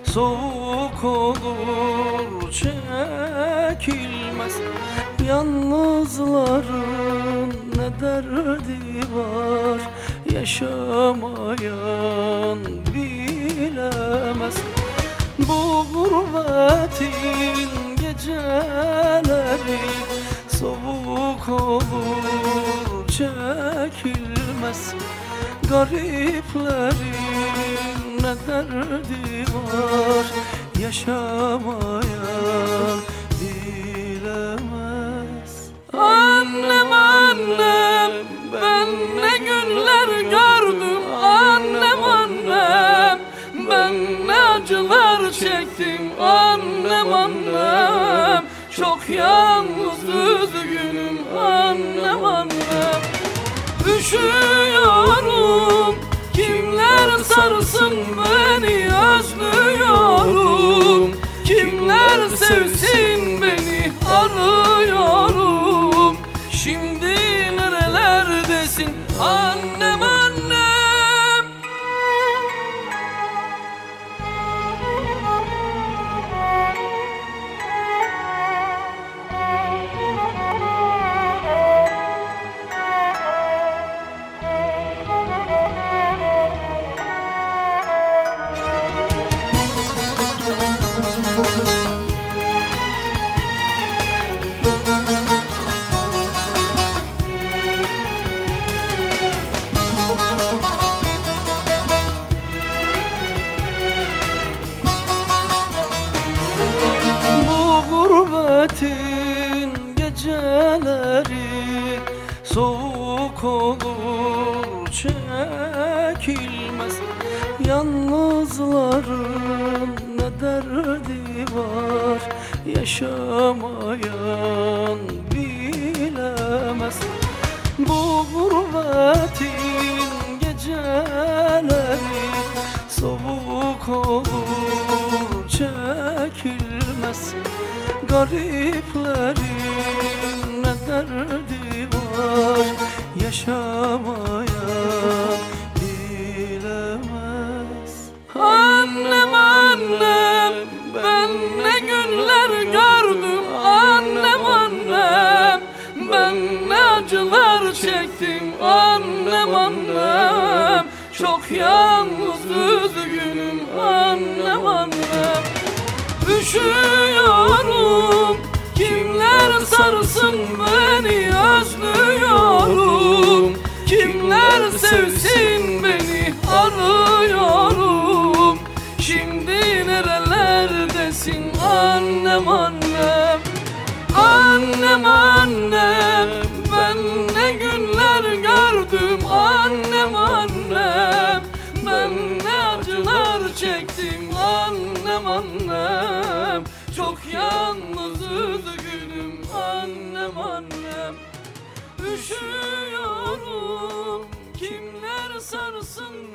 soğuk olur çekilmez. Yalnızların ne derdi var, yaşamayan bilemez. Bu gurbetin geceleri soğuk olur çekilmez. Gariplerin ne derdi var, yaşamayan bilemez. Annem annem, ben ne günler gördüm. Annem annem, ben ne acılar çektim. Annem annem, çok yalnız üzgünüm. Annem annem, üşüyorum, kimler sarsın beni, özlüyorum. Kimler sevsin beni, arıyorum. Şimdi nerelerdesin annem annem? Gurbetin geceleri soğuk olur çekilmez. Yalnızların ne derdi var, yaşamayan bilemez. Bu gurbetin geceleri soğuk olur çekilmez. Gariplerin ne derdi var, yaşamayan bilemez. Annem annem, ben ne günler gördüm. Annem annem, ben ne acılar çektim. Annem annem, çok yalnız üzgünüm. Annem annem, üşüyorum, kimler sarsın beni, özlüyorum. Kimler sevsin beni, arıyorum. Şimdi nerelerdesin annem annem? Annem annem, ben ne günler gördüm. Annem annem, ben ne acılar çektim. Annem annem, çok yalnız üzgünüm. Annem annem, üşüyorum, kimler sarsın